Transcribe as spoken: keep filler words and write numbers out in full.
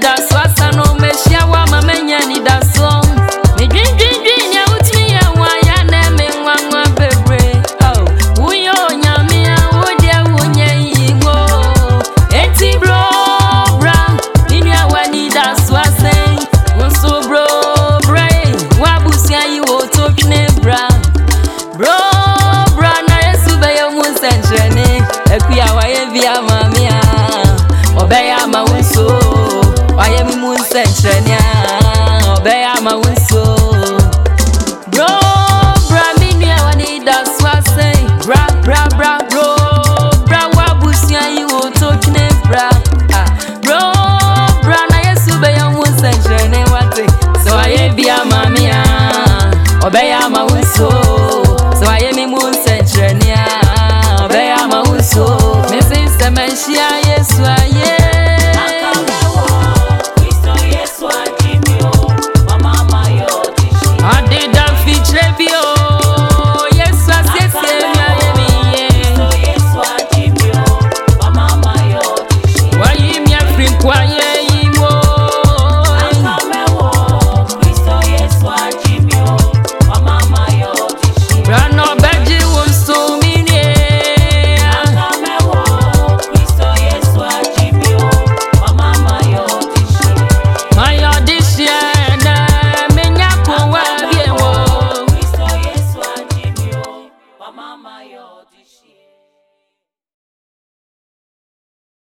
da swasa no meshia wa mamenya ni da so me dream dream dream ya utimi ya wa ya na me nwa nwa bebre oh uyo nyame a wode wonye ingo enti bro bra ninu ya wa ni da swasa wonso bro bra wa busia yi wo to twene bra bro bra na yesu be yo mun sentrene ekuya wa ye via mamia obeya ma wonso waye mi mun sentrene obeya ma wonso